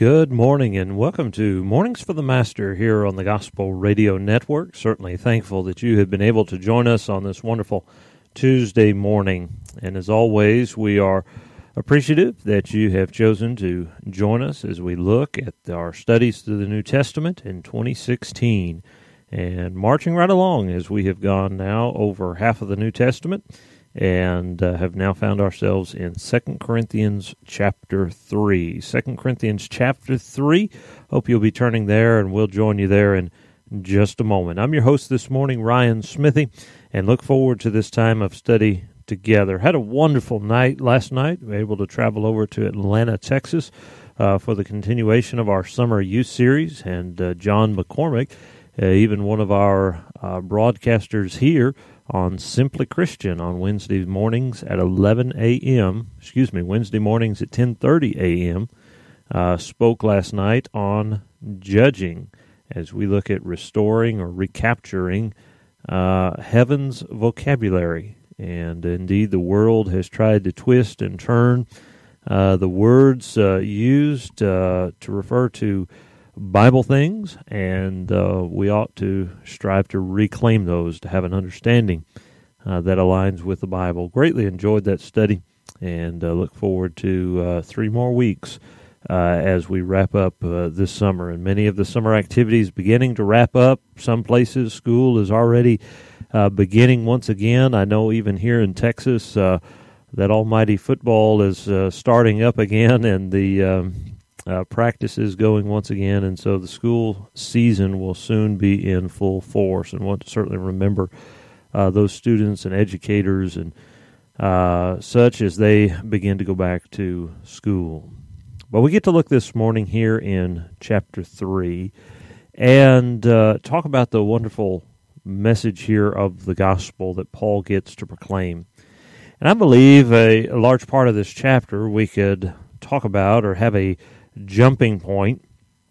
Good morning and welcome to Mornings for the Master here on the Gospel Radio Network. Certainly thankful that you have been able to join us on this wonderful Tuesday morning. And as always, we are appreciative that you have chosen to join us as we look at our studies through the New Testament in 2016. And marching right along as we have gone now over half of the New Testament and have now found ourselves in 2 Corinthians chapter 3. 2 Corinthians chapter 3. Hope you'll be turning there, and we'll join you there in just a moment. I'm your host this morning, Ryan Smithy, and look forward to this time of study together. Had a wonderful night last night. We were able to travel over to Atlanta, Texas, for the continuation of our summer youth series, and John McCormick, even one of our broadcasters here on Simply Christian on Wednesday mornings at 11 a.m., Wednesday mornings at 10:30 a.m., spoke last night on judging as we look at restoring or recapturing heaven's vocabulary. And indeed, the world has tried to twist and turn the words used to refer to Bible things, and we ought to strive to reclaim those, to have an understanding that aligns with the Bible. Greatly enjoyed that study, and look forward to 3 more weeks as we wrap up this summer. And many of the summer activities beginning to wrap up. Some places school is already beginning once again. I know even here in Texas that almighty football is starting up again, and the practices going once again, and so the school season will soon be in full force, and want to certainly remember those students and educators and such as they begin to go back to school. But we get to look this morning here in chapter 3 and talk about the wonderful message here of the gospel that Paul gets to proclaim. And I believe a large part of this chapter we could talk about or have a jumping point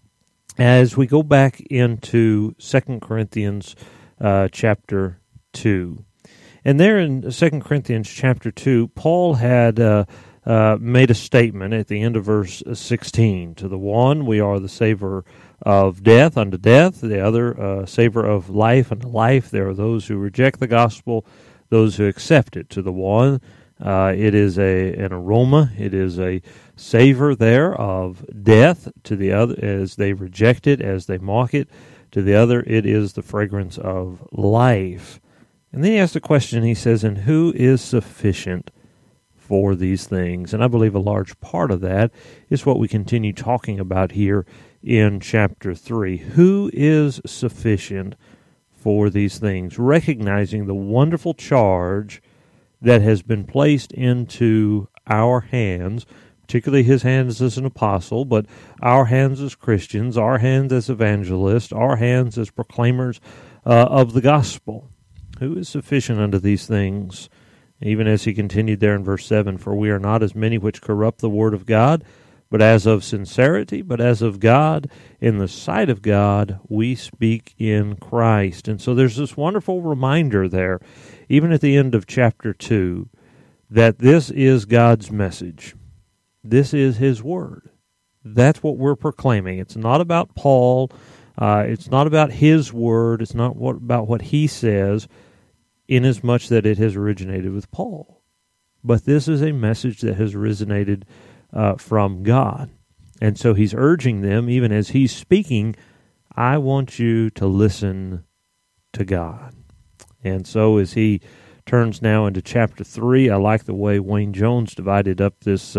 as we go back into 2 Corinthians chapter 2. And there in 2 Corinthians chapter 2, Paul had made a statement at the end of verse 16. To the one, we are the savor of death unto death, the other savor of life unto life. There are those who reject the gospel, those who accept it. To the one, it is an aroma, it is a savor there of death. To the other, as they reject it, as they mock it. To the other, it is the fragrance of life. And then he asks the question, he says, and who is sufficient for these things? And I believe a large part of that is what we continue talking about here in chapter 3. Who is sufficient for these things? Recognizing the wonderful charge that has been placed into our hands, particularly his hands as an apostle, but our hands as Christians, our hands as evangelists, our hands as proclaimers of the gospel. Who is sufficient unto these things? Even as he continued there in verse 7, for we are not as many which corrupt the word of God, but as of sincerity, but as of God, in the sight of God, we speak in Christ. And so there's this wonderful reminder there, even at the end of chapter 2, that this is God's message. This is his word. That's what we're proclaiming. It's not about Paul. It's not about his word. It's not about what he says, inasmuch that it has originated with Paul. But this is a message that has originated from God. And so he's urging them, even as he's speaking, I want you to listen to God. And so as he turns now into chapter 3, I like the way Wayne Jackson divided up this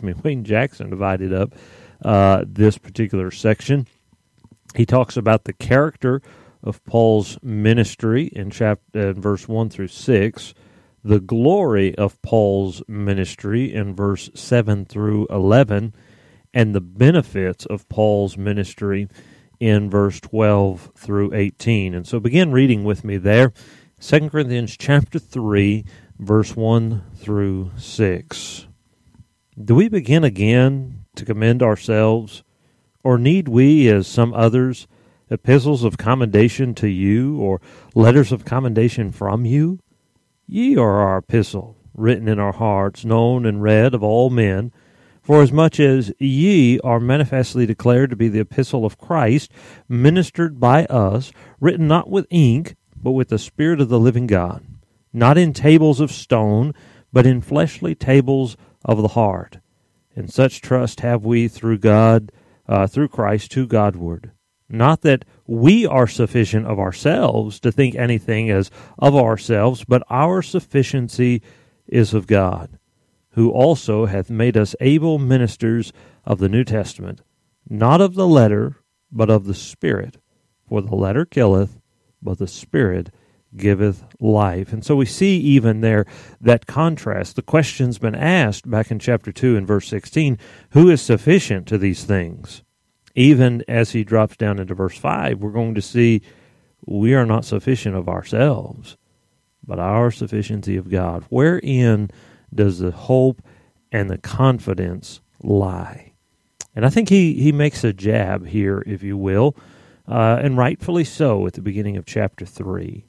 particular section. He talks about the character of Paul's ministry in verse 1 through 6, the glory of Paul's ministry in verse 7 through 11, and the benefits of Paul's ministry in verse 12 through 18. And so begin reading with me there, 2 Corinthians chapter 3, verse 1 through 6. Do we begin again to commend ourselves, or need we, as some others, epistles of commendation to you, or letters of commendation from you? Ye are our epistle, written in our hearts, known and read of all men, For as much as ye are manifestly declared to be the epistle of Christ, ministered by us, written not with ink, but with the Spirit of the living God, not in tables of stone, but in fleshly tables of the heart. And such trust have we through God, through Christ to Godward. Not that we are sufficient of ourselves to think anything as of ourselves, but our sufficiency is of God, who also hath made us able ministers of the New Testament, not of the letter, but of the Spirit. For the letter killeth, but the Spirit giveth life. And so we see even there that contrast. The question's been asked back in chapter 2 and verse 16, who is sufficient to these things? Even as he drops down into verse 5, we're going to see we are not sufficient of ourselves, but our sufficiency of God. Wherein does the hope and the confidence lie? And I think he makes a jab here, if you will, and rightfully so at the beginning of chapter 3.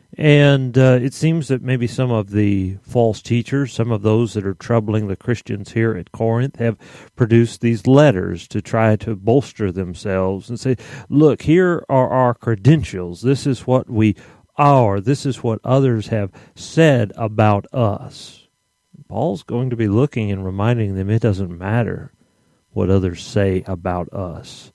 And it seems that maybe some of the false teachers, some of those that are troubling the Christians here at Corinth, have produced these letters to try to bolster themselves and say, look, here are our credentials. This is what we are. This is what others have said about us. Paul's going to be looking and reminding them it doesn't matter what others say about us.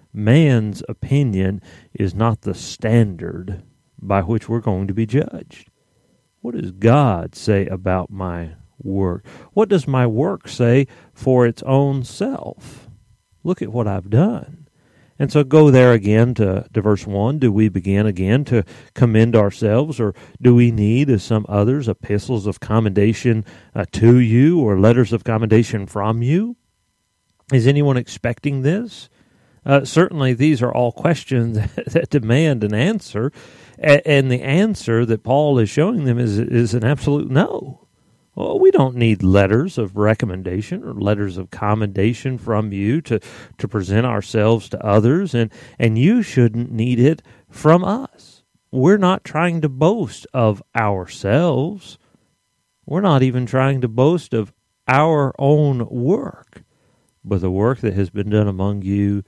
Man's opinion is not the standard by which we're going to be judged. What does God say about my work? What does my work say for its own self? Look at what I've done. And so go there again to verse 1. Do we begin again to commend ourselves, or do we need, as some others, epistles of commendation to you or letters of commendation from you? Is anyone expecting this? Certainly these are all questions that demand an answer, and the answer that Paul is showing them is an absolute no. Well, we don't need letters of recommendation or letters of commendation from you to present ourselves to others, and you shouldn't need it from us. We're not trying to boast of ourselves. We're not even trying to boast of our own work, but the work that has been done among you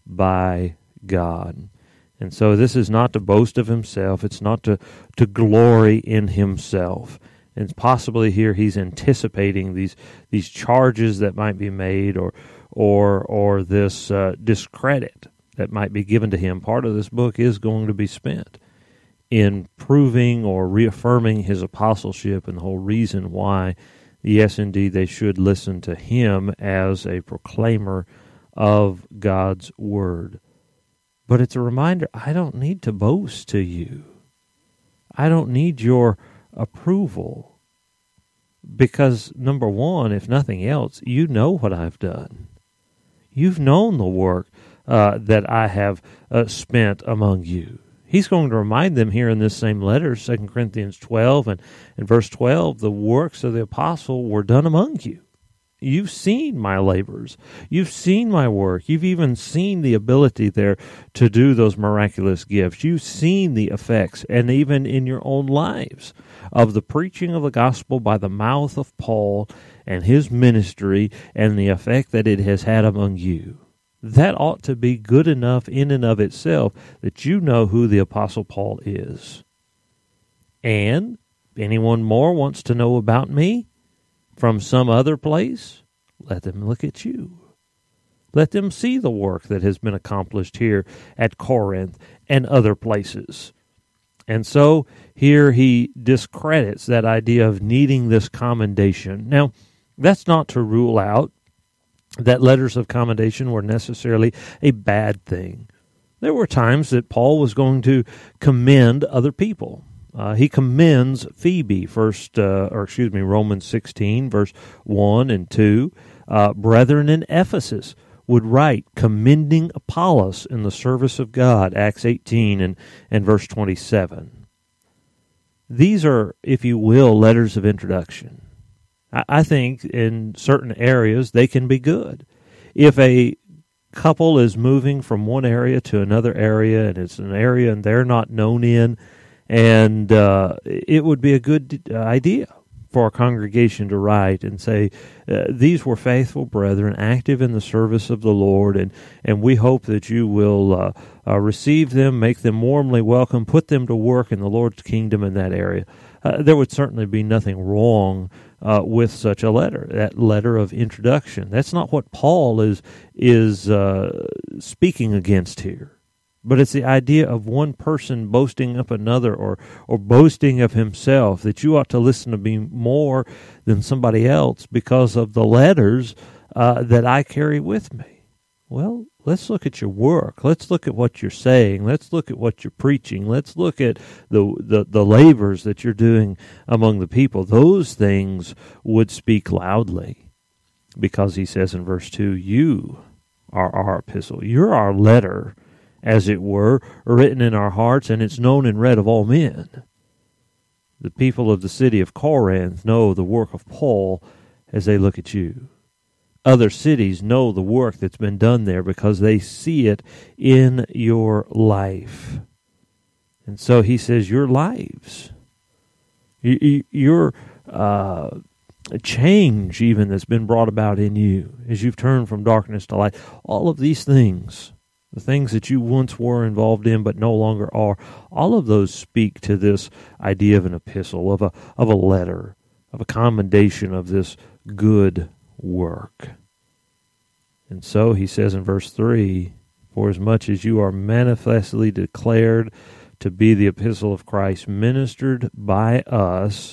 by God. And so this is not to boast of himself. It's not to glory in himself. And possibly here he's anticipating these charges that might be made, or this discredit that might be given to him. Part of this book is going to be spent in proving or reaffirming his apostleship and the whole reason why, yes, indeed, they should listen to him as a proclaimer of God's word. But it's a reminder, I don't need to boast to you. I don't need your approval. Because, number one, if nothing else, you know what I've done. You've known the work that I have spent among you. He's going to remind them here in this same letter, 2 Corinthians 12 and verse 12, the works of the apostle were done among you. You've seen my labors. You've seen my work. You've even seen the ability there to do those miraculous gifts. You've seen the effects, and even in your own lives, of the preaching of the gospel by the mouth of Paul and his ministry and the effect that it has had among you. That ought to be good enough in and of itself that you know who the Apostle Paul is. And if anyone more wants to know about me from some other place, let them look at you. Let them see the work that has been accomplished here at Corinth and other places. And so here he discredits that idea of needing this commendation. Now, that's not to rule out that letters of commendation were necessarily a bad thing. There were times that Paul was going to commend other people. He commends Phoebe, Romans 16, verse 1 and 2. Brethren in Ephesus would write, commending Apollos in the service of God, Acts 18 and verse 27. These are, if you will, letters of introduction. I think in certain areas they can be good. If a couple is moving from one area to another area, and it's an area and they're not known in, and it would be a good idea for a congregation to write and say, these were faithful brethren, active in the service of the Lord, and we hope that you will receive them, make them warmly welcome, put them to work in the Lord's kingdom in that area. There would certainly be nothing wrong with such a letter, that letter of introduction. That's not what Paul is speaking against here. But it's the idea of one person boasting up another or boasting of himself, that you ought to listen to me more than somebody else because of the letters that I carry with me. Well, let's look at your work. Let's look at what you're saying. Let's look at what you're preaching. Let's look at the labors that you're doing among the people. Those things would speak loudly, because he says in verse 2, you are our epistle. You're our letter, as it were, written in our hearts, and it's known and read of all men. The people of the city of Corinth know the work of Paul as they look at you. Other cities know the work that's been done there because they see it in your life. And so he says, your lives, your change even that's been brought about in you as you've turned from darkness to light, all of these things, the things that you once were involved in but no longer are, all of those speak to this idea of an epistle, of a letter, of a commendation of this good work. And so he says in verse 3, for as much as you are manifestly declared to be the epistle of Christ, ministered by us,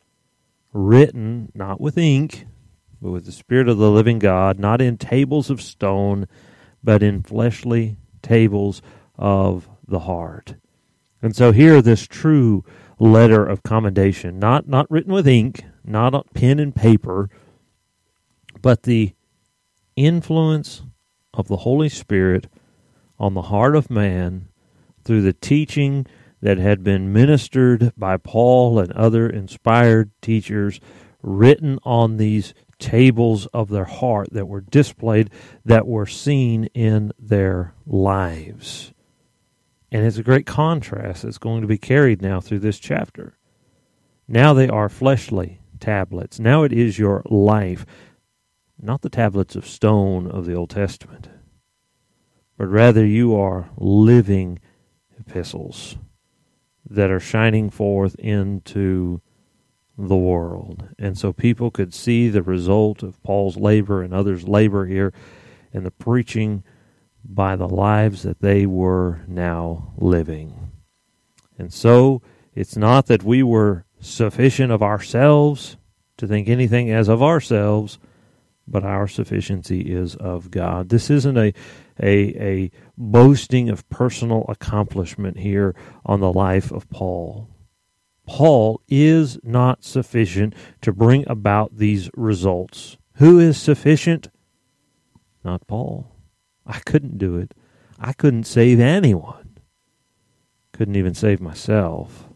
written not with ink, but with the Spirit of the living God, not in tables of stone, but in fleshly tables of the heart. And so here, this true letter of commendation, not written with ink, not on pen and paper, but the influence of the Holy Spirit on the heart of man through the teaching that had been ministered by Paul and other inspired teachers, written on these tables of their heart that were displayed, that were seen in their lives. And it's a great contrast that's going to be carried now through this chapter. Now they are fleshly tablets. Now it is your life, not the tablets of stone of the Old Testament, but rather you are living epistles that are shining forth into the world. And so people could see the result of Paul's labor and others' labor here and the preaching by the lives that they were now living. And so it's not that we were sufficient of ourselves to think anything as of ourselves, but our sufficiency is of God. This isn't a boasting of personal accomplishment here on the life of Paul. Paul is not sufficient to bring about these results. Who is sufficient? Not Paul. I couldn't do it. I couldn't save anyone. Couldn't even save myself.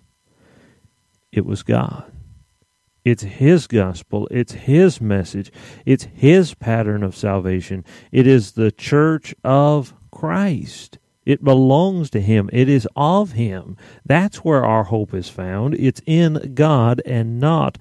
It was God. It's His gospel. It's His message. It's His pattern of salvation. It is the church of Christ. It belongs to Him. It is of Him. That's where our hope is found. It's in God and not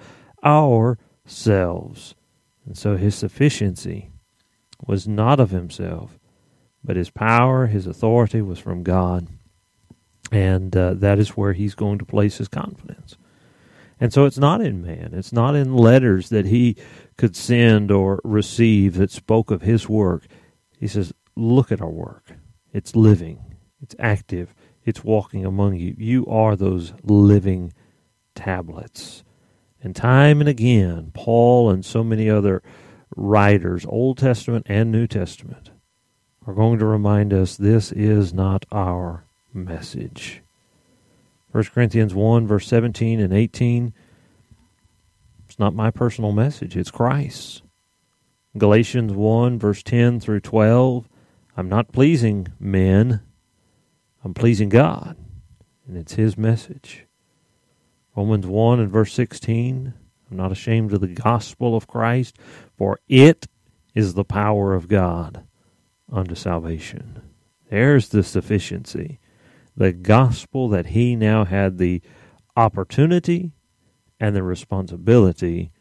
ourselves. And so His sufficiency was not of Himself, but His power, His authority was from God. And that is where He's going to place His confidence. And so it's not in man. It's not in letters that He could send or receive that spoke of His work. He says, look at our work. It's living. It's active. It's walking among you. You are those living tablets. And time and again, Paul and so many other writers, Old Testament and New Testament, are going to remind us this is not our message. 1 Corinthians 1, verse 17 and 18, it's not my personal message, it's Christ's. Galatians 1, verse 10 through 12, I'm not pleasing men, I'm pleasing God, and it's His message. Romans 1 and verse 16, I'm not ashamed of the gospel of Christ, for it is the power of God unto salvation. There's the sufficiency. The gospel that he now had the opportunity and the responsibility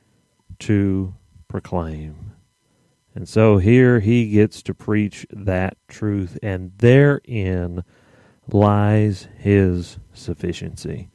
to proclaim. And so here he gets to preach that truth, and therein lies his sufficiency,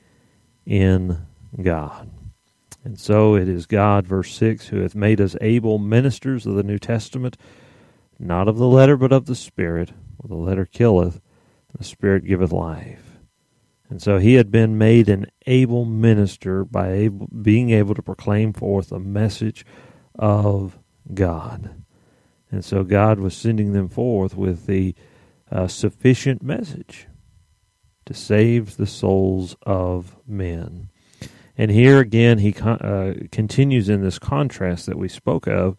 in God. And so it is God, verse 6, who hath made us able ministers of the New Testament, not of the letter, but of the Spirit. For the letter killeth, the Spirit giveth life. And so he had been made an able minister by being able to proclaim forth a message of God. And so God was sending them forth with the sufficient message to save the souls of men. And here again he continues in this contrast that we spoke of,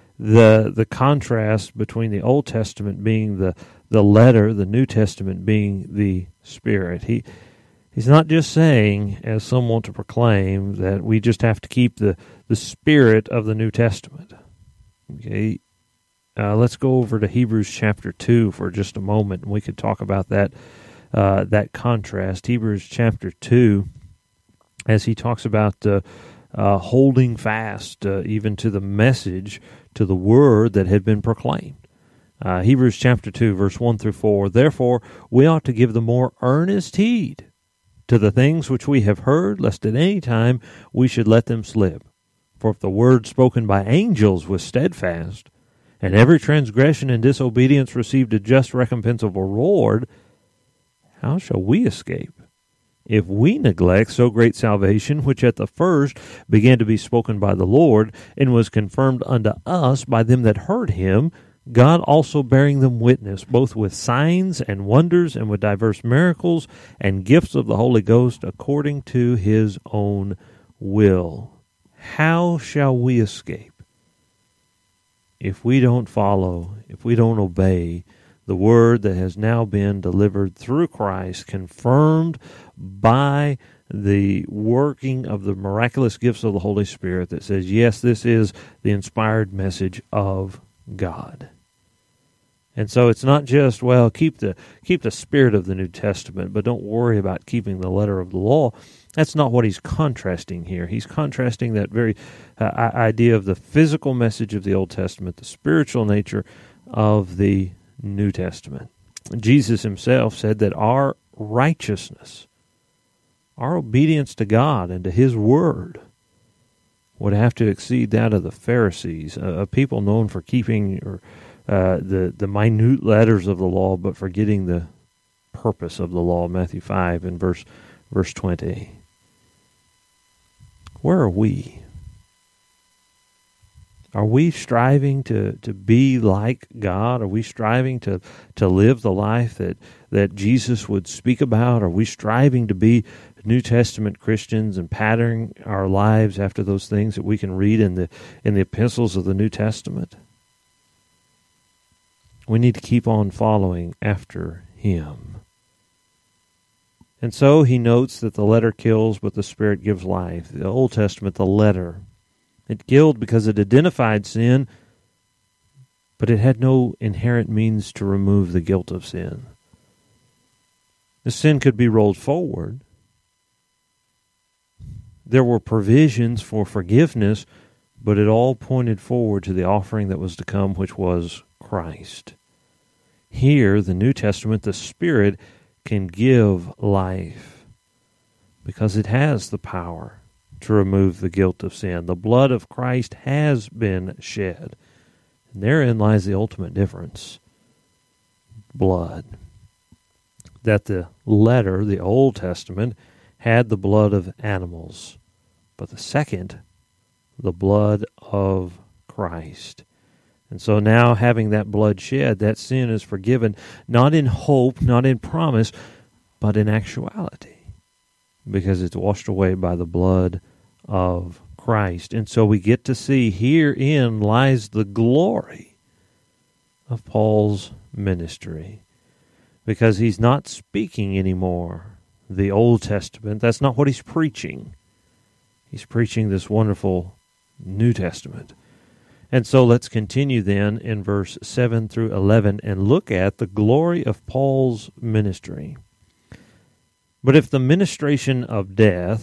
the contrast between the Old Testament being the letter, the New Testament being the Spirit. He's not just saying, as some want to proclaim, that we just have to keep the spirit of the New Testament. Okay, let's go over to Hebrews chapter 2 for just a moment, and we could talk about that contrast. Hebrews chapter 2, as he talks about holding fast even to the message, to the word that had been proclaimed. Hebrews chapter 2, verse 1 through 4, Therefore we ought to give the more earnest heed to the things which we have heard, lest at any time we should let them slip. For if the word spoken by angels was steadfast, and every transgression and disobedience received a just recompense of a reward, how shall we escape if we neglect so great salvation, which at the first began to be spoken by the Lord, and was confirmed unto us by them that heard him, God also bearing them witness, both with signs and wonders, and with diverse miracles and gifts of the Holy Ghost, according to his own will. How shall we escape if we don't follow, if we don't obey the word that has now been delivered through Christ, confirmed by the working of the miraculous gifts of the Holy Spirit, that says, yes, this is the inspired message of God. And so it's not just, well, keep the spirit of the New Testament, but don't worry about keeping the letter of the law. That's not what he's contrasting here. He's contrasting that very idea of the physical message of the Old Testament, the spiritual nature of the New Testament. Jesus himself said that our righteousness, our obedience to God and to his word, would have to exceed that of the Pharisees, a people known for keeping the minute letters of the law, but forgetting the purpose of the law. Matthew 5 and verse 20. Where are we? Are we striving to be like God? Are we striving to live the life that Jesus would speak about? Are we striving to be New Testament Christians and patterning our lives after those things that we can read in the epistles of the New Testament? We need to keep on following after him. And so he notes that the letter kills, but the Spirit gives life. The Old Testament, the letter, it killed because it identified sin, but it had no inherent means to remove the guilt of sin. The sin could be rolled forward. There were provisions for forgiveness, but it all pointed forward to the offering that was to come, which was Christ. Here, the New Testament, the Spirit can give life because it has the power to remove the guilt of sin. The blood of Christ has been shed. And therein lies the ultimate difference. Blood. That the letter, the Old Testament, had the blood of animals, but the second, the blood of Christ. And so now, having that blood shed, that sin is forgiven, not in hope, not in promise, but in actuality, because it's washed away by the blood of Christ. And so we get to see herein lies the glory of Paul's ministry, because he's not speaking anymore the Old Testament. That's not what he's preaching. He's preaching this wonderful New Testament. And so let's continue then in verse 7 through 11 and look at the glory of Paul's ministry. But if the ministration of death,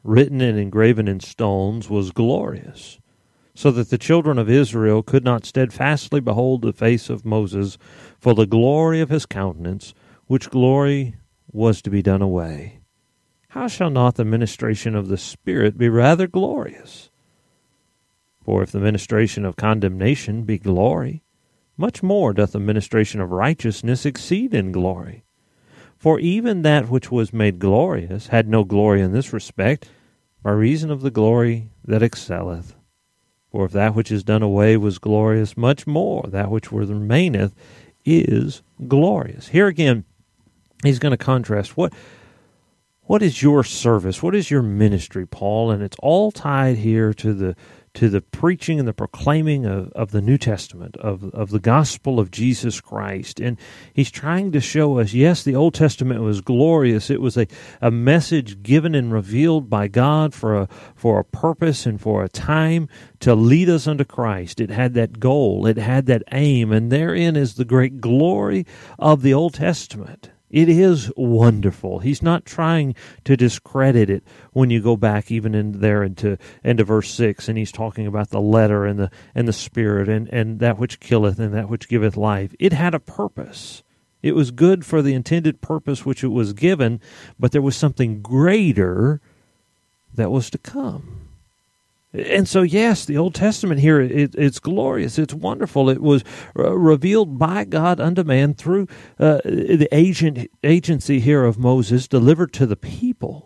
written and engraven in stones, was glorious, so that the children of Israel could not steadfastly behold the face of Moses for the glory of his countenance, which glory was to be done away. How shall not the ministration of the Spirit be rather glorious? For if the ministration of condemnation be glory, much more doth the ministration of righteousness exceed in glory. For even that which was made glorious had no glory in this respect, by reason of the glory that excelleth. For if that which is done away was glorious, much more that which remaineth is glorious. Here again, he's going to contrast what is your service, what is your ministry, Paul, and it's all tied here to the preaching and the proclaiming of the New Testament, of the gospel of Jesus Christ. And he's trying to show us, yes, the Old Testament was glorious. It was a message given and revealed by God for a purpose and for a time to lead us unto Christ. It had that goal. It had that aim. And therein is the great glory of the Old Testament. It is wonderful. He's not trying to discredit it when you go back even into verse 6, and he's talking about the letter and the spirit and that which killeth and that which giveth life. It had a purpose. It was good for the intended purpose which it was given, but there was something greater that was to come. And so, yes, the Old Testament here, it's glorious, it's wonderful. It was revealed by God unto man through the agency here of Moses, delivered to the people.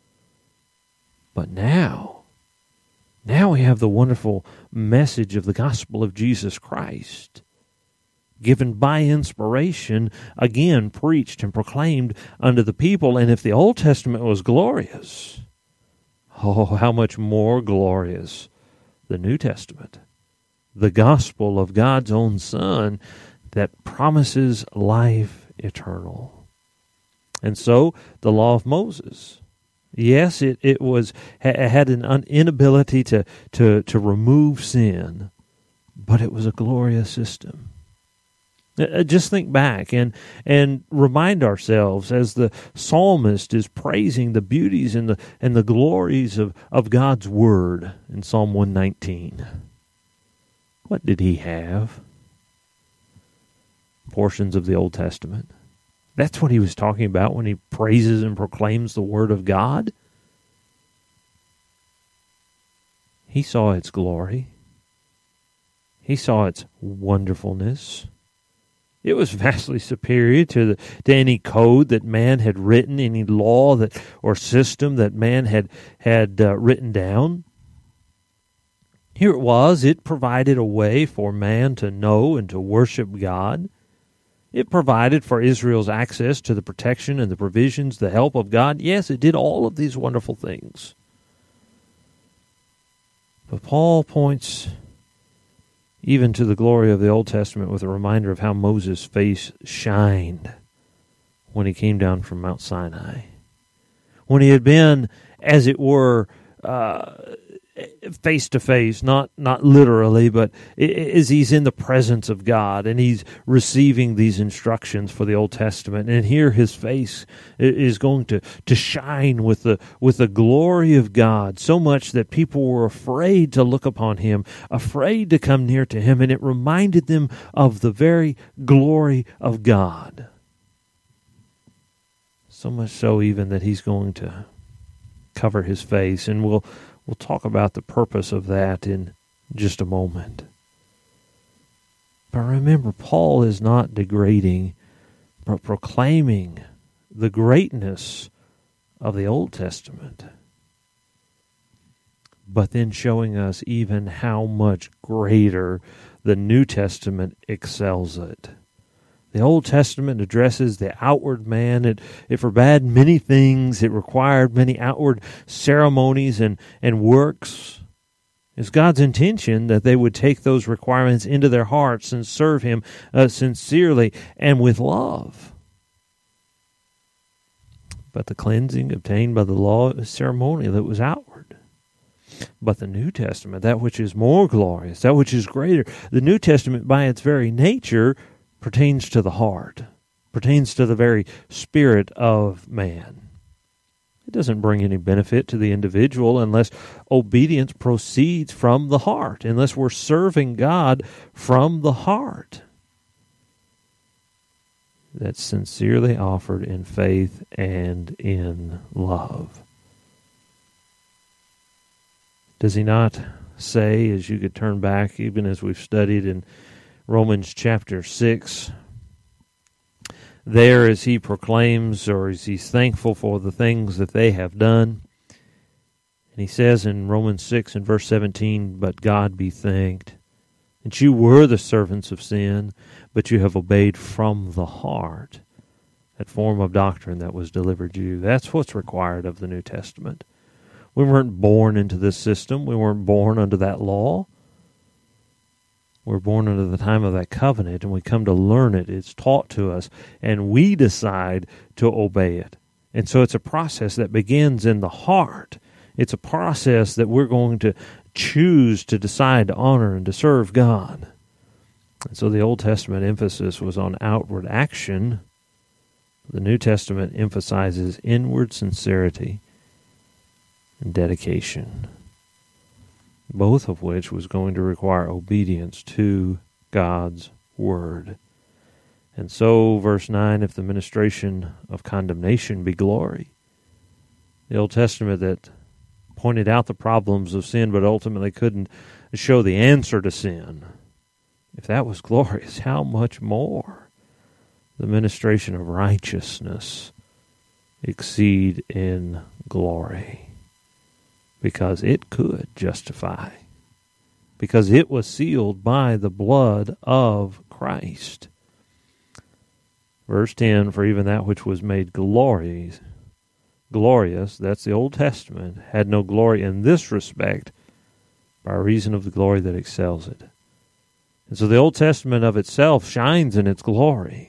But now we have the wonderful message of the gospel of Jesus Christ, given by inspiration, again preached and proclaimed unto the people. And if the Old Testament was glorious, oh, how much more glorious the New Testament, the gospel of God's own Son that promises life eternal. And so, the law of Moses, yes, it had an inability to remove sin, but it was a glorious system. Just think back and remind ourselves as the psalmist is praising the beauties and the glories of God's Word in Psalm 119. What did he have? Portions of the Old Testament. That's what he was talking about when he praises and proclaims the Word of God. He saw its glory. He saw its wonderfulness. It was vastly superior to any code that man had written, any law or system that man had written down. Here it was. It provided a way for man to know and to worship God. It provided for Israel's access to the protection and the provisions, the help of God. Yes, it did all of these wonderful things. But Paul points even to the glory of the Old Testament with a reminder of how Moses' face shined when he came down from Mount Sinai. When he had been, as it were, face to face, not literally, but as he's in the presence of God and he's receiving these instructions for the Old Testament. And here his face is going to shine with the glory of God, so much that people were afraid to look upon him, afraid to come near to him, and it reminded them of the very glory of God. So much so even that he's going to cover his face, and we'll talk about the purpose of that in just a moment. But remember, Paul is not degrading, but proclaiming the greatness of the Old Testament, but then showing us even how much greater the New Testament excels it. The Old Testament addresses the outward man. It forbade many things. It required many outward ceremonies and works. It's God's intention that they would take those requirements into their hearts and serve Him sincerely and with love. But the cleansing obtained by the law is ceremonial. It was outward. But the New Testament, that which is more glorious, that which is greater, the New Testament by its very nature pertains to the heart, pertains to the very spirit of man. It doesn't bring any benefit to the individual unless obedience proceeds from the heart, unless we're serving God from the heart. That's sincerely offered in faith and in love. Does he not say, as you could turn back, even as we've studied in Romans chapter 6, there as he proclaims, or as he's thankful for the things that they have done, and he says in Romans 6 and verse 17, "But God be thanked, that you were the servants of sin, but you have obeyed from the heart that form of doctrine that was delivered to you." That's what's required of the New Testament. We weren't born into this system. We weren't born under that law. We're born under the time of that covenant, and we come to learn it. It's taught to us, and we decide to obey it. And so it's a process that begins in the heart. It's a process that we're going to choose to decide to honor and to serve God. And so the Old Testament emphasis was on outward action. The New Testament emphasizes inward sincerity and dedication, both of which was going to require obedience to God's Word. And so, verse 9, if the ministration of condemnation be glory, the Old Testament that pointed out the problems of sin but ultimately couldn't show the answer to sin, if that was glorious, how much more the ministration of righteousness exceed in glory? Because it could justify. Because it was sealed by the blood of Christ. Verse 10, for even that which was made glorious, that's the Old Testament, had no glory in this respect by reason of the glory that excels it. And so the Old Testament of itself shines in its glory.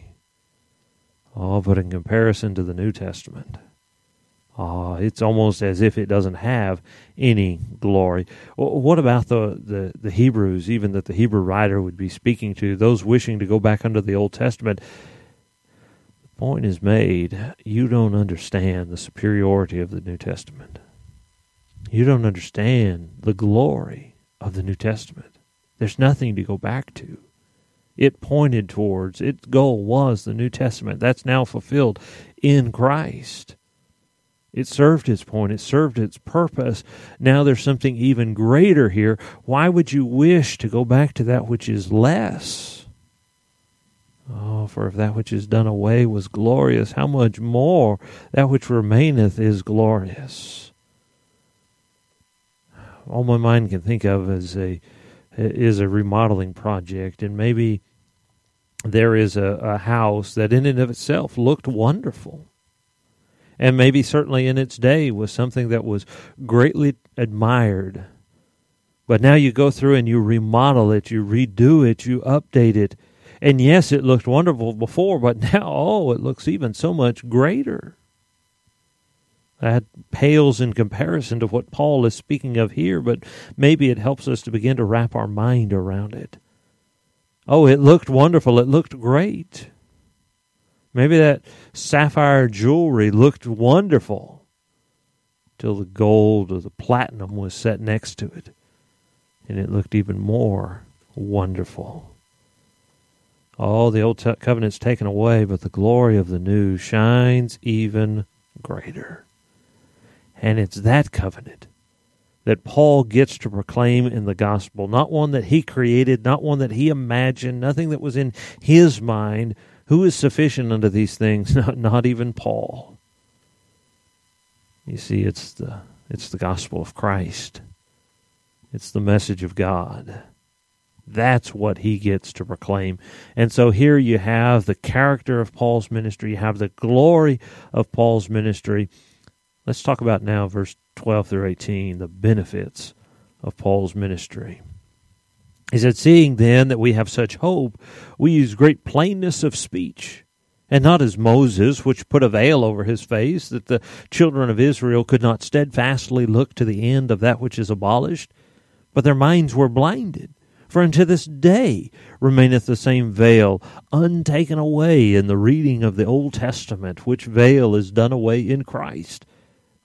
Oh, but in comparison to the New Testament, it's almost as if it doesn't have any glory. What about the Hebrews, even that the Hebrew writer would be speaking to, those wishing to go back under the Old Testament? The point is made, you don't understand the superiority of the New Testament. You don't understand the glory of the New Testament. There's nothing to go back to. It pointed towards, its goal was the New Testament. That's now fulfilled in Christ. It served its point. It served its purpose. Now there's something even greater here. Why would you wish to go back to that which is less? Oh, for if that which is done away was glorious, how much more that which remaineth is glorious. All my mind can think of is a remodeling project, and maybe there is a house that in and of itself looked wonderful. And maybe certainly in its day was something that was greatly admired. But now you go through and you remodel it, you redo it, you update it. And yes, it looked wonderful before, but now, it looks even so much greater. That pales in comparison to what Paul is speaking of here, but maybe it helps us to begin to wrap our mind around it. Oh, it looked wonderful, it looked great. Maybe that sapphire jewelry looked wonderful till the gold or the platinum was set next to it, and it looked even more wonderful. Oh, the old covenant's taken away, but the glory of the new shines even greater. And it's that covenant that Paul gets to proclaim in the gospel, not one that he created, not one that he imagined, nothing that was in his mind. Who is sufficient unto these things? Not even Paul. You see, it's the gospel of Christ. It's the message of God. That's what he gets to proclaim. And so here you have the character of Paul's ministry. You have the glory of Paul's ministry. Let's talk about now verse 12 through 18, the benefits of Paul's ministry. He said, seeing then that we have such hope, we use great plainness of speech, and not as Moses, which put a veil over his face, that the children of Israel could not steadfastly look to the end of that which is abolished, but their minds were blinded. For unto this day remaineth the same veil, untaken away in the reading of the Old Testament, which veil is done away in Christ.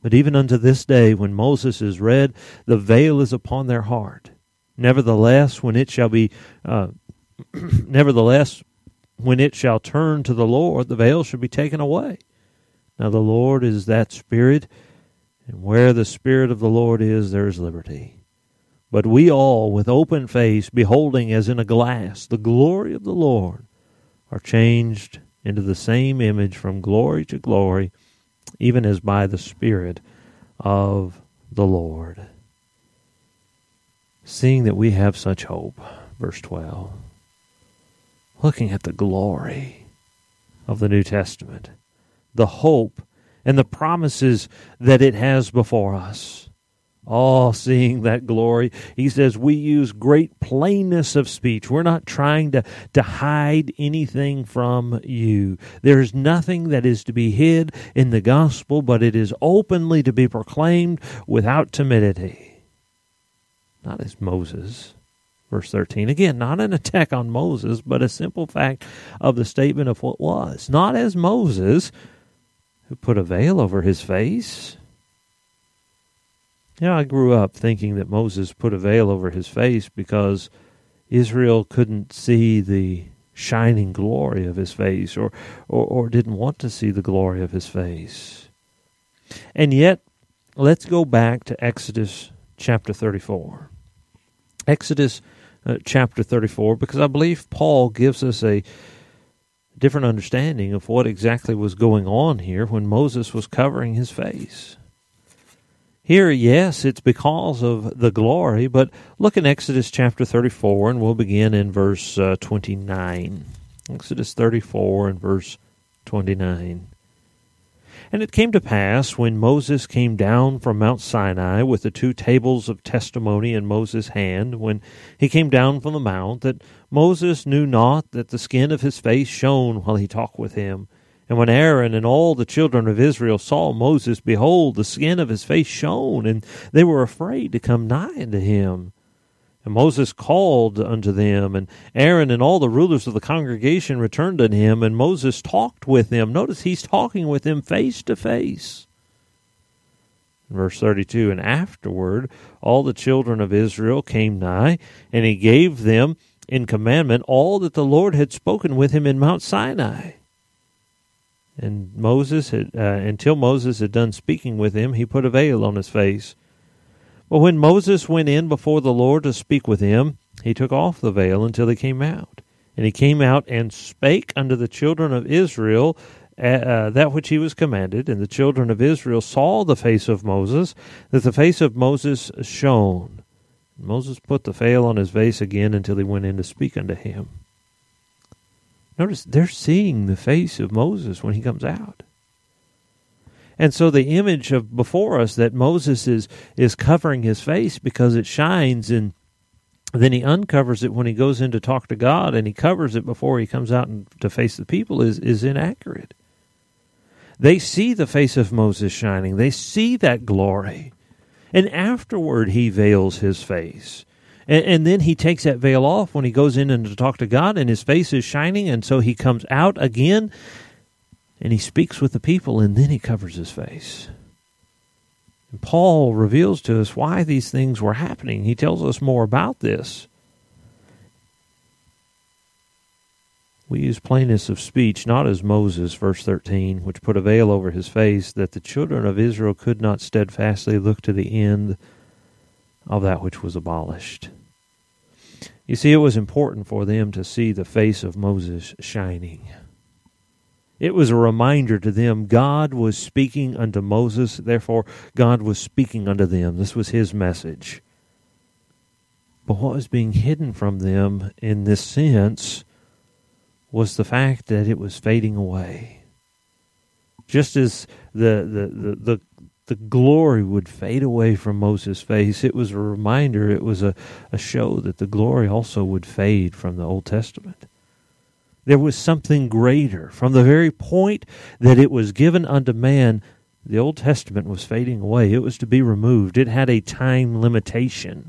But even unto this day, when Moses is read, the veil is upon their heart. Nevertheless, when it shall turn to the Lord, the veil shall be taken away. Now the Lord is that Spirit, and where the Spirit of the Lord is, there is liberty. But we all, with open face, beholding as in a glass the glory of the Lord, are changed into the same image from glory to glory, even as by the Spirit of the Lord. Seeing that we have such hope, verse 12, looking at the glory of the New Testament, the hope and the promises that it has before us. All seeing that glory, he says we use great plainness of speech. We're not trying to hide anything from you. There is nothing that is to be hid in the gospel, but it is openly to be proclaimed without timidity. Not as Moses. Verse 13, again, not an attack on Moses, but a simple fact of the statement of what was. Not as Moses, who put a veil over his face. You know, I grew up thinking that Moses put a veil over his face because Israel couldn't see the shining glory of his face or didn't want to see the glory of his face. And yet, let's go back to Exodus chapter 34. Exodus chapter 34, because I believe Paul gives us a different understanding of what exactly was going on here when Moses was covering his face. Here, yes, it's because of the glory, but look in Exodus chapter 34, and we'll begin in verse 29. Exodus 34 and verse 29. And it came to pass, when Moses came down from Mount Sinai with the 2 tables of testimony in Moses' hand, when he came down from the mount, that Moses knew not that the skin of his face shone while he talked with him. And when Aaron and all the children of Israel saw Moses, behold, the skin of his face shone, and they were afraid to come nigh unto him. And Moses called unto them, and Aaron and all the rulers of the congregation returned unto him, and Moses talked with them. Notice he's talking with them face to face. Verse 32, and afterward all the children of Israel came nigh, and he gave them in commandment all that the Lord had spoken with him in Mount Sinai. And until Moses had done speaking with him, he put a veil on his face. But when Moses went in before the Lord to speak with him, he took off the veil until he came out. And he came out and spake unto the children of Israel that which he was commanded. And the children of Israel saw the face of Moses, that the face of Moses shone. And Moses put the veil on his face again until he went in to speak unto him. Notice they're seeing the face of Moses when he comes out. And so the image of before us that Moses is covering his face because it shines, and then he uncovers it when he goes in to talk to God, and he covers it before he comes out to face the people is inaccurate. They see the face of Moses shining. They see that glory. And afterward he veils his face. And then he takes that veil off when he goes in and to talk to God, and his face is shining, and so he comes out again, and he speaks with the people, and then he covers his face. And Paul reveals to us why these things were happening. He tells us more about this. We use plainness of speech, not as Moses, verse 13, which put a veil over his face, that the children of Israel could not steadfastly look to the end of that which was abolished. You see, it was important for them to see the face of Moses shining. It was a reminder to them God was speaking unto Moses, therefore God was speaking unto them. This was his message. But what was being hidden from them in this sense was the fact that it was fading away. Just as the glory would fade away from Moses' face, it was a reminder, it was a show that the glory also would fade from the Old Testament. There was something greater. From the very point that it was given unto man, the Old Testament was fading away. It was to be removed. It had a time limitation.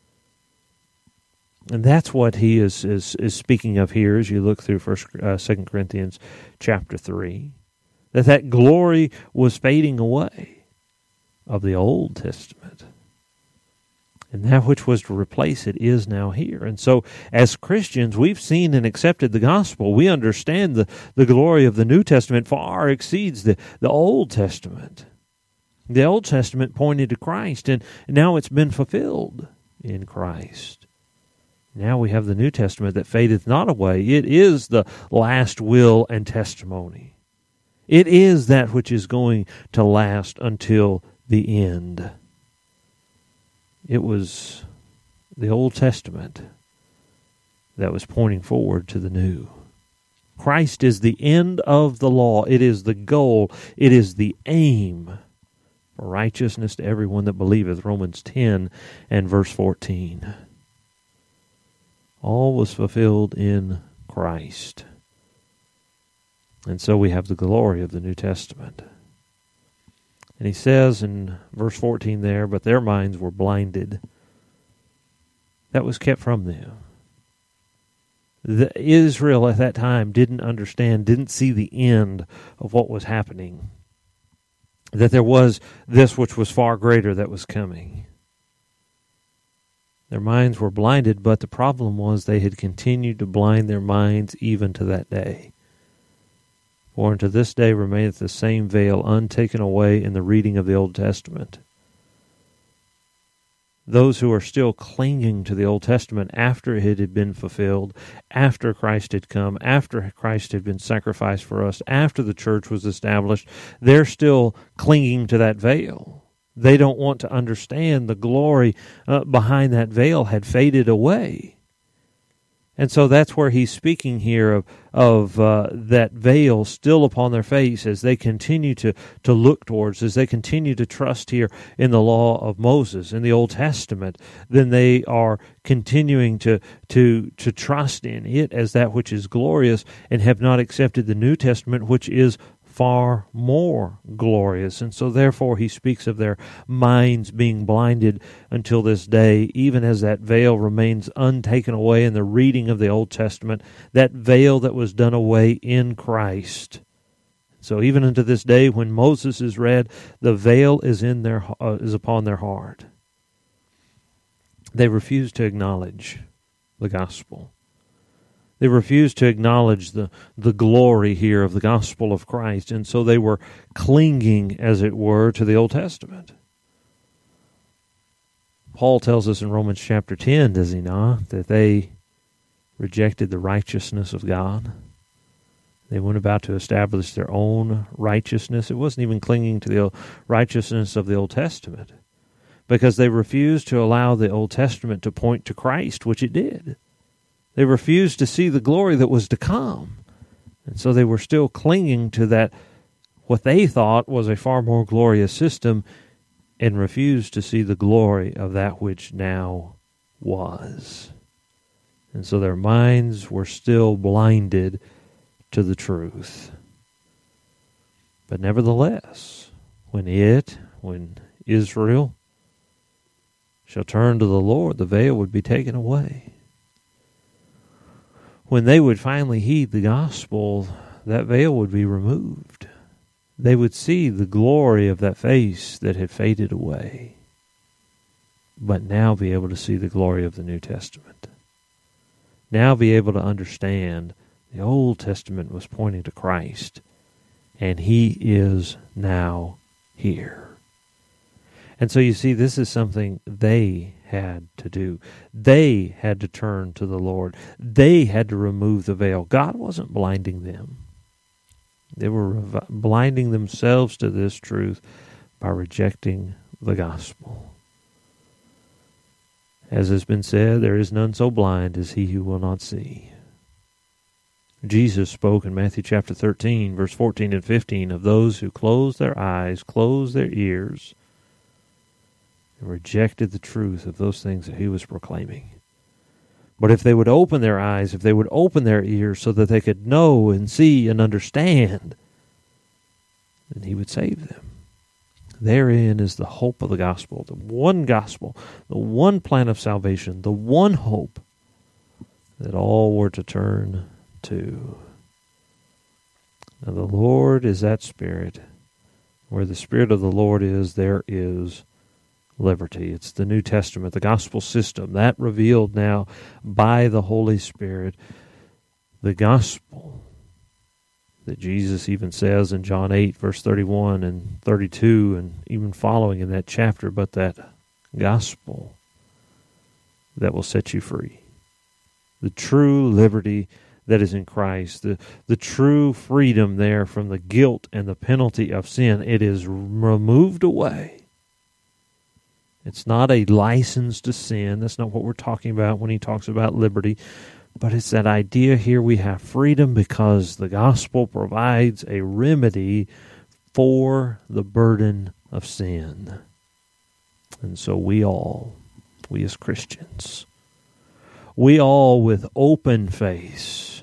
And that's what he is speaking of here as you look through 2 Corinthians chapter 3. That glory was fading away. of the Old Testament. And that which was to replace it is now here. And so, as Christians, we've seen and accepted the gospel. We understand the glory of the New Testament far exceeds the Old Testament. The Old Testament pointed to Christ, and now it's been fulfilled in Christ. Now we have the New Testament that fadeth not away. It is the last will and testimony. It is that which is going to last until the end. It was the Old Testament that was pointing forward to the New. Christ is the end of the law. It is the goal. It is the aim for righteousness to everyone that believeth. Romans 10 and verse 14. All was fulfilled in Christ. And so we have the glory of the New Testament. And he says in verse 14 there, but their minds were blinded. That was kept from them. Israel at that time didn't understand, didn't see the end of what was happening. That there was this which was far greater that was coming. Their minds were blinded, but the problem was they had continued to blind their minds even to that day. For unto this day remaineth the same veil untaken away in the reading of the Old Testament. Those who are still clinging to the Old Testament after it had been fulfilled, after Christ had come, after Christ had been sacrificed for us, after the church was established, they're still clinging to that veil. They don't want to understand the glory behind that veil had faded away. And so that's where he's speaking here of that veil still upon their face as they continue to look towards, as they continue to trust here in the law of Moses, in the Old Testament. Then they are continuing to trust in it as that which is glorious and have not accepted the New Testament, which is far more glorious. And so therefore he speaks of their minds being blinded until this day, even as that veil remains untaken away in the reading of the Old Testament, that veil that was done away in Christ. So even unto this day when Moses is read, the veil is upon their heart. They refuse to acknowledge the gospel. They refused to acknowledge the glory here of the gospel of Christ, and so they were clinging, as it were, to the Old Testament. Paul tells us in Romans chapter 10, does he not, that they rejected the righteousness of God. They went about to establish their own righteousness. It wasn't even clinging to the righteousness of the Old Testament, because they refused to allow the Old Testament to point to Christ, which it did. They refused to see the glory that was to come. And so they were still clinging to that, what they thought was a far more glorious system, and refused to see the glory of that which now was. And so their minds were still blinded to the truth. But nevertheless, when Israel shall turn to the Lord, the veil would be taken away. When they would finally heed the gospel, that veil would be removed. They would see the glory of that face that had faded away, but now be able to see the glory of the New Testament. Now be able to understand the Old Testament was pointing to Christ, and He is now here. And so you see, this is something they had to do. They had to turn to the Lord. They had to remove the veil. God wasn't blinding them. They were blinding themselves to this truth by rejecting the gospel. As has been said, there is none so blind as he who will not see. Jesus spoke in Matthew chapter 13, verse 14 and 15, of those who close their eyes, close their ears, and rejected the truth of those things that he was proclaiming. But if they would open their eyes, if they would open their ears so that they could know and see and understand, then he would save them. Therein is the hope of the gospel, the one plan of salvation, the one hope that all were to turn to. Now the Lord is that Spirit. Where the Spirit of the Lord is, there is liberty. It's the New Testament, the gospel system, that revealed now by the Holy Spirit. The gospel that Jesus even says in John 8, verse 31 and 32, and even following in that chapter, but that gospel that will set you free. The true liberty that is in Christ, the true freedom there from the guilt and the penalty of sin, it is removed away. It's not a license to sin. That's not what we're talking about when he talks about liberty. But it's that idea here we have freedom because the gospel provides a remedy for the burden of sin. And so we as Christians, we all with open face,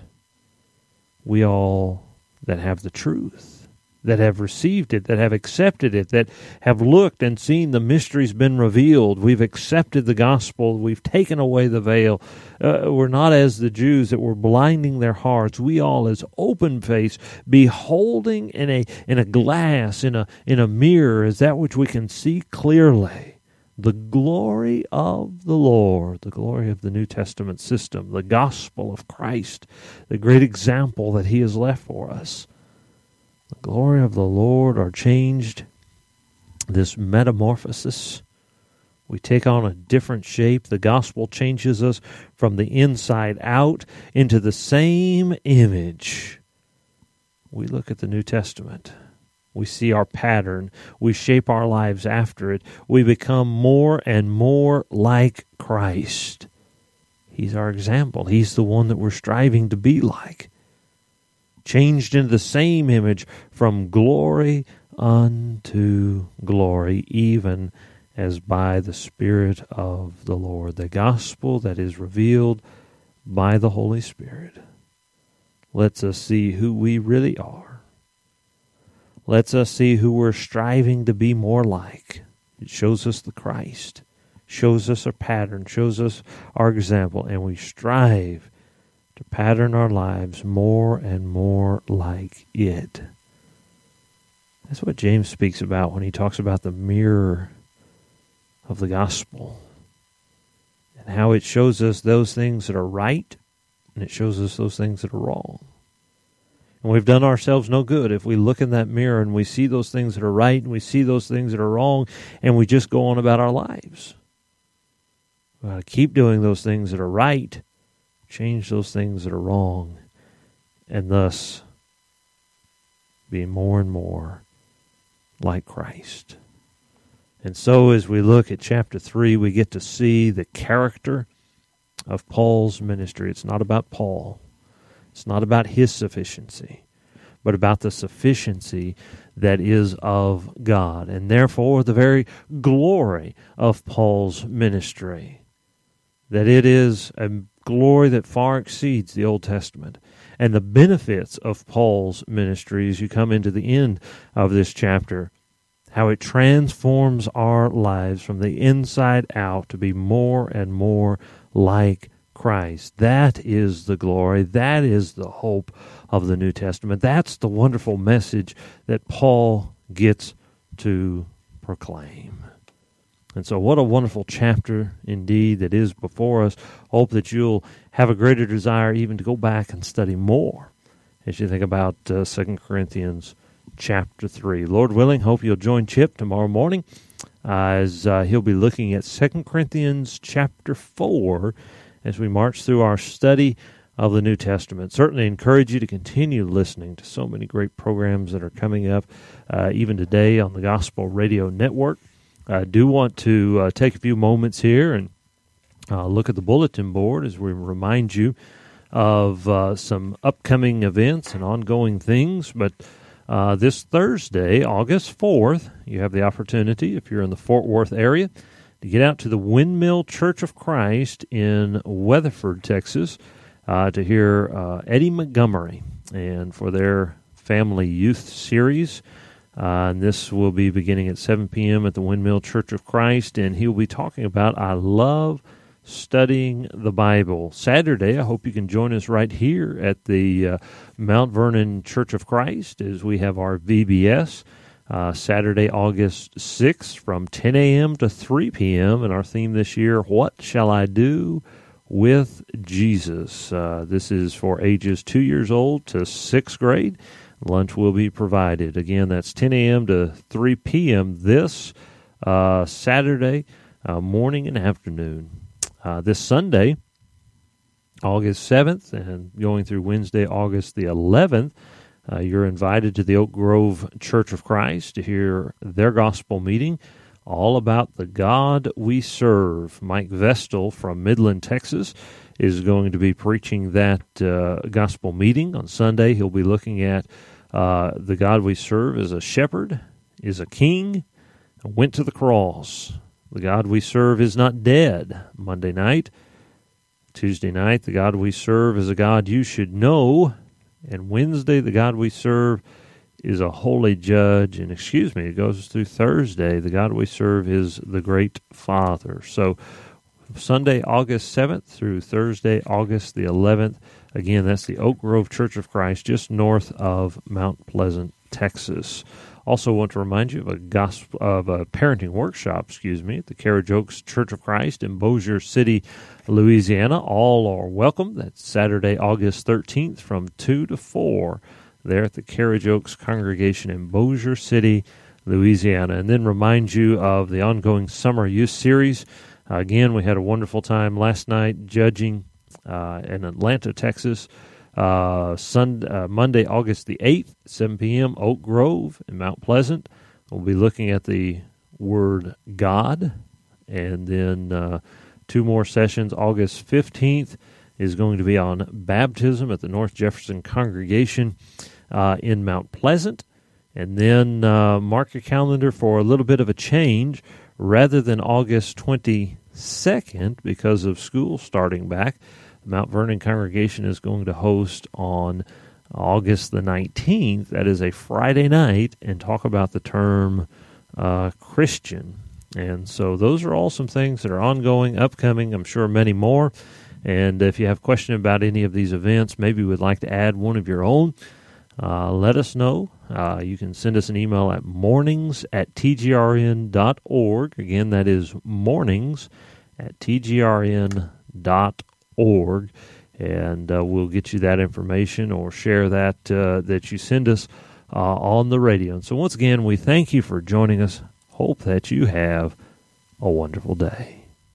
we all that have the truth, that have received it, that have accepted it, that have looked and seen the mysteries been revealed. We've accepted the gospel. We've taken away the veil. We're not as the Jews that were blinding their hearts. We all, as open face, beholding in a glass, in a mirror, as that which we can see clearly, the glory of the Lord, the glory of the New Testament system, the gospel of Christ, the great example that he has left for us. The glory of the Lord are changed, this metamorphosis. We take on a different shape. The gospel changes us from the inside out into the same image. We look at the New Testament. We see our pattern. We shape our lives after it. We become more and more like Christ. He's our example. He's the one that we're striving to be like. Changed into the same image from glory unto glory, even as by the Spirit of the Lord. The gospel that is revealed by the Holy Spirit lets us see who we really are. Lets us see who we're striving to be more like. It shows us the Christ, shows us a pattern, shows us our example, and we strive to pattern our lives more and more like it. That's what James speaks about when he talks about the mirror of the gospel and how it shows us those things that are right and it shows us those things that are wrong. And we've done ourselves no good if we look in that mirror and we see those things that are right and we see those things that are wrong and we just go on about our lives. We've got to keep doing those things that are right, change those things that are wrong, and thus be more and more like Christ. And so as we look at chapter 3, we get to see the character of Paul's ministry. It's not about Paul. It's not about his sufficiency, but about the sufficiency that is of God, and therefore the very glory of Paul's ministry, that it is a glory that far exceeds the Old Testament. And the benefits of Paul's ministry as you come into the end of this chapter, how it transforms our lives from the inside out to be more and more like Christ. That is the glory. That is the hope of the New Testament. That's the wonderful message that Paul gets to proclaim. And so what a wonderful chapter indeed that is before us. Hope that you'll have a greater desire even to go back and study more as you think about 2 Corinthians chapter 3. Lord willing, hope you'll join Chip tomorrow morning as he'll be looking at 2 Corinthians chapter 4 as we march through our study of the New Testament. Certainly encourage you to continue listening to so many great programs that are coming up even today on the Gospel Radio Network. I do want to take a few moments here and look at the bulletin board as we remind you of some upcoming events and ongoing things. But this Thursday, August 4th, you have the opportunity, if you're in the Fort Worth area, to get out to the Windmill Church of Christ in Weatherford, Texas, to hear Eddie Montgomery and for their Family Youth Series. And this will be beginning at 7 p.m. at the Windmill Church of Christ, and he'll be talking about I love studying the Bible. Saturday, I hope you can join us right here at the Mount Vernon Church of Christ as we have our VBS. Saturday, August 6th from 10 a.m. to 3 p.m. And our theme this year, What Shall I Do with Jesus? This is for ages 2 years old to 6th grade. Lunch will be provided. Again, that's 10 a.m. to 3 p.m. this Saturday morning and afternoon. This Sunday, August 7th, and going through Wednesday, August the 11th, you're invited to the Oak Grove Church of Christ to hear their gospel meeting all about the God we serve. Mike Vestal from Midland, Texas, is going to be preaching that gospel meeting on Sunday. He'll be looking at the God we serve is a shepherd, is a king, and went to the cross. The God we serve is not dead. Monday night. Tuesday night, the God we serve is a God you should know. And Wednesday, the God we serve is a holy judge. And it goes through Thursday. The God we serve is the great Father. So Sunday, August 7th through Thursday, August the 11th. Again, that's the Oak Grove Church of Christ, just north of Mount Pleasant, Texas. Also want to remind you of a parenting workshop, at the Carriage Oaks Church of Christ in Bossier City, Louisiana. All are welcome. That's Saturday, August 13th from 2 to 4 there at the Carriage Oaks congregation in Bossier City, Louisiana. And then remind you of the ongoing Summer Youth Series. Again, we had a wonderful time last night judging in Atlanta, Texas. Monday, August the 8th, 7 p.m., Oak Grove in Mount Pleasant. We'll be looking at the word God. And then 2 more sessions. August 15th is going to be on baptism at the North Jefferson congregation in Mount Pleasant. And then mark your calendar for a little bit of a change. Rather than August 22nd, because of school starting back, the Mount Vernon congregation is going to host on August the 19th. That is a Friday night, and talk about the term Christian. And so those are all some things that are ongoing, upcoming, I'm sure many more. And if you have questions about any of these events, maybe you would like to add one of your own, let us know. You can send us an email at mornings@tgrn.org. Again, that is mornings@tgrn.org. And we'll get you that information or share that that you send us on the radio. And so once again, we thank you for joining us. Hope that you have a wonderful day.